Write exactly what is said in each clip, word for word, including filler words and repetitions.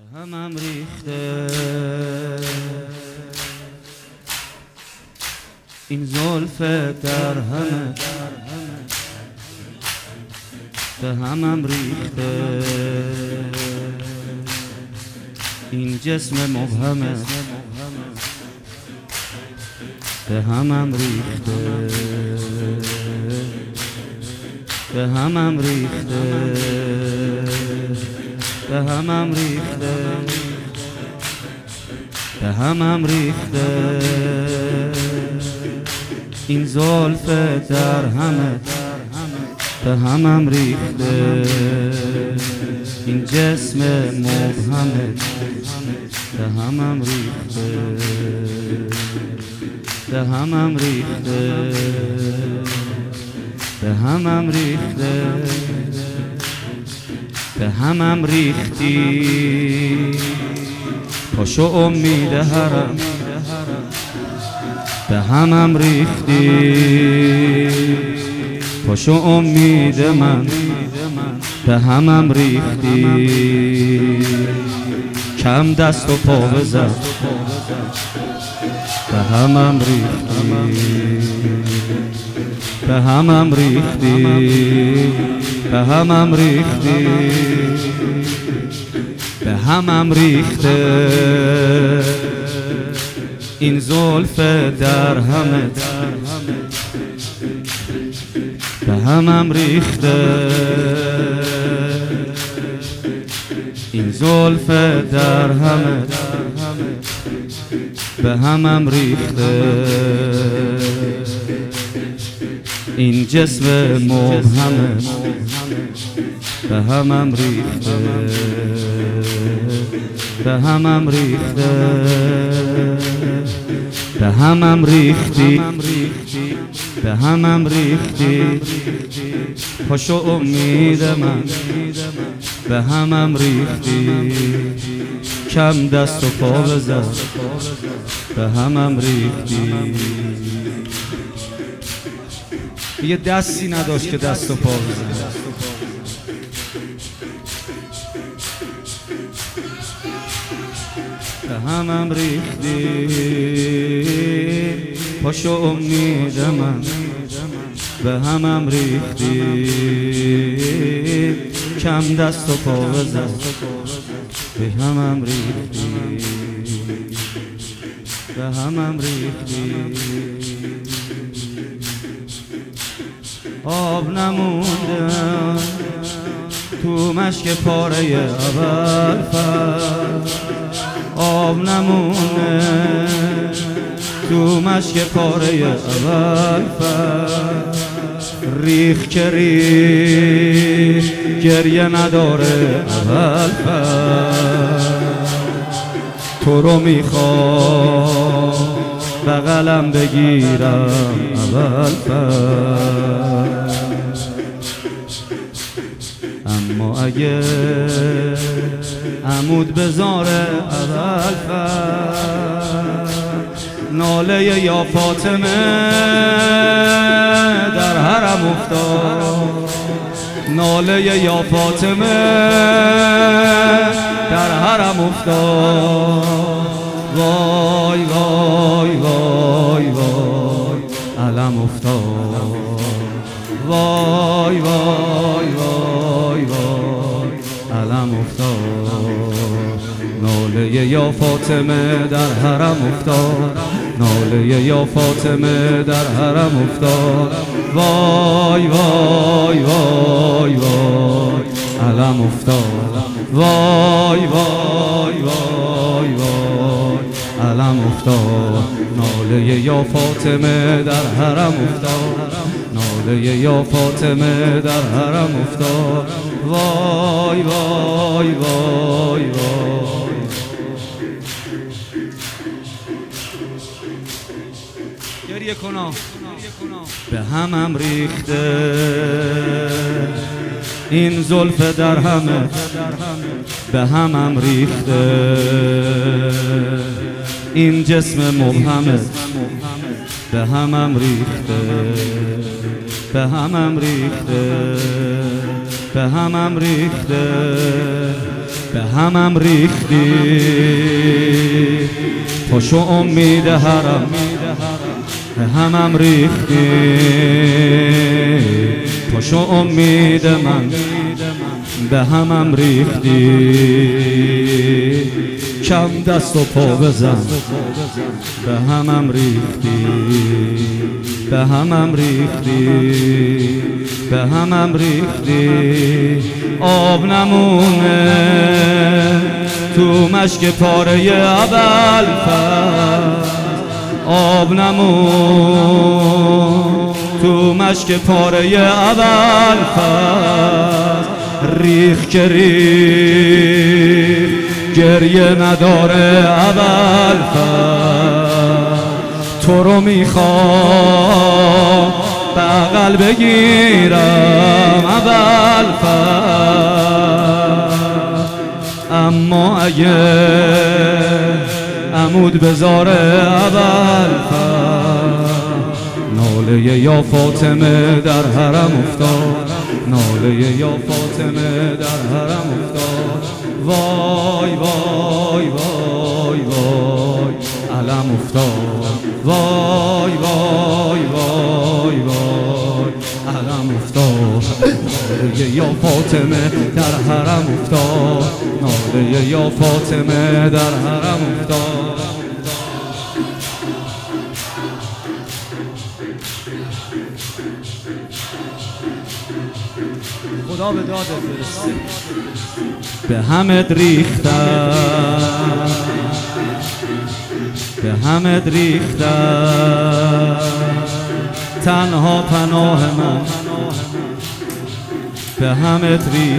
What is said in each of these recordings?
همم ریخته این زلف در همه به همم ریخته این جسم مبهمه به همم ریخته به همم ریخته به همم ریخته به همم ریخته این زلف در همه به همم ریخته این جسم مبهمه به همم ریخته به همم ریخته به همم ریخته به همم ریختی پاشو امید هرم به همم ریختی پاشو امید من به همم ریختی کم دست و پا بزن به همم ریختی به همم ریختی به همم ریختی به همم ریخته این زلف در همه به همم ریخته این زلف در همه به همم ریخته این جسم مبهمه به همم ریخته به همم ریخته به همم ریختی به همم ریختی پاشو امید من به همم ریختی کم دست و پا بزن به همم ریختی یه دستی نداشت که دست و پا بزن به همم ریختی پاشو امید من به همم ریختی کم دست و پا بزن به همم ریختی به همم ریختی آب نمونده تو مشک پاره اول فر آب نمونه تو مشک پاره اول فر ریخ که ریخ گریه نداره اول فر تو رو میخوام بغلم بگیرم اول فر اما اگه عمود بذاره اول فر ناله یا فاطمه در حرم افتاد ناله یا فاطمه در حرم افتاد وای وای وای وای علم افتاد وای وای وای وای علم افتاد ناله یا فاطمه در حرم افتاد ناله یا فاطمه در حرم افتاد وای وای وای وای علم افتاد وای وای وای وای علم افتاد ناله یا فاطمه در حرم افتاد ناله یا فاطمه در حرم افتاد وای وای وای وای گریه کنا به همم ریخته این زلف در همه به همم ریخته این جسم مبهمه به همم ریخته به همم ریخته به همم ریخته به همم ریختی پاشو امید حرم به همم ریختی پاشو امید من به همم ریختی کم دست و پا بزن به همم ریختی به همم ریختی به همم ریختی آب نمونه تو مشک پاره اول فصل آب نمون تو مشک پاره اول فصل ریخ که ریخ گریه نداره اول فصل تو رو میخوام بغل بگیرم اول فصل اما اگه عمود بذاره اول فصل ناله یا فاطمه در حرم افتاد ناله یا فاطمه در حرم افتاد وای وای وای وای علم افتاد وای وای وای وای علم افتاد ناله یا فاطمه در حرم افتاد ناله یا فاطمه در حرم افتاد خدا به داد فرسته به همت ریختم به همت ریختم تنها پناه من به همت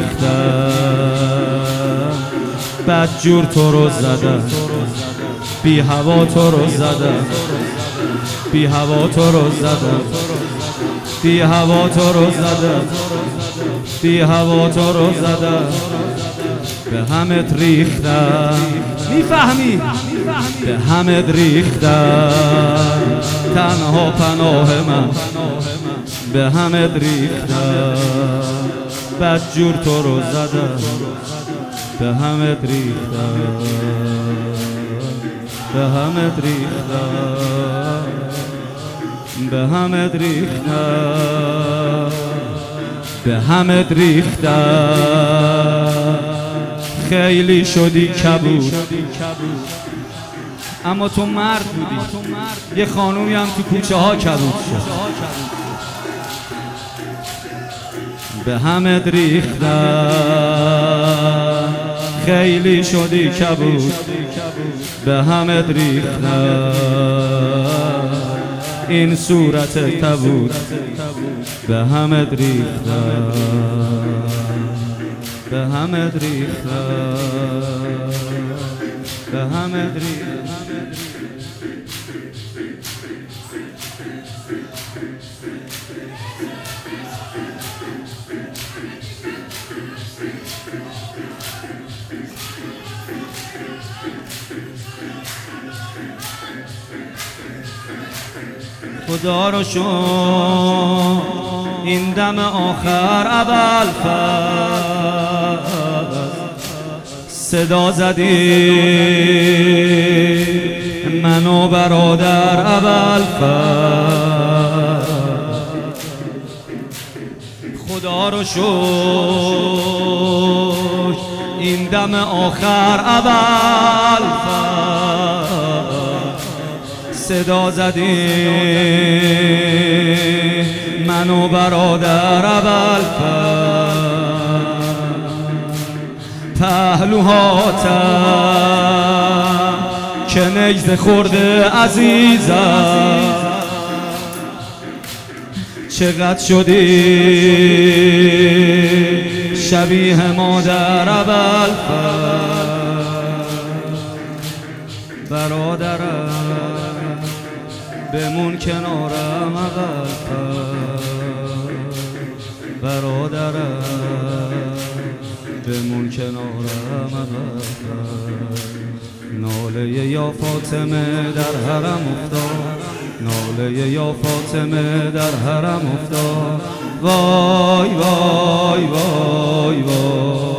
ریختم بدجور تو رو زدم بی هوا تو رو زدم بی هوا تو رو زدم بی هوا تو رو زدم بی هوا تو رو زدم به همت ریختم میفهمی به همت ریختم تنها پناه من به همت ریختم بدجور تو رو زدم به همت ریختم به همت ریختم به همت ریختم به همت ریختم خیلی شدی کبود اما تو مرد بودی یه خانومی هم تو کوچه ها کبود شد به همت ریختم خیلی شدی کبود به همت ریختم این صورت تبود به همت ریختم به همت ریختم به همت ریختم خدا رو شو این دم آخر اول فصل صدا زدی من و برادر اول فصل خدا رو شو این دم آخر اول فصل صدا زدی من و برادر اول پهلوهاتم که نجد خورده عزیزم چقدر شدی شبیه مادر اول برادرم بمون کنارم اول برادرم بمون کنارم اول ناله یا فاطمه در حرم افتاد ناله یا فاطمه در حرم افتاد وای وای وای وای